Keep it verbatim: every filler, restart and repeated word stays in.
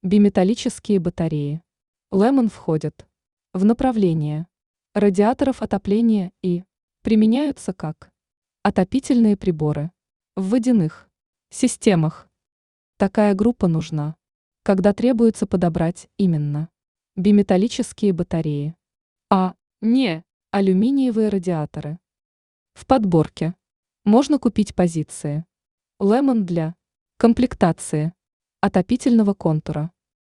Биметаллические батареи. Лемон входят в направление радиаторов отопления и применяются как отопительные приборы в водяных системах. Такая группа нужна, когда требуется подобрать именно биметаллические батареи, а не алюминиевые радиаторы. В подборке можно купить позиции Лемон для комплектации отопительного контура.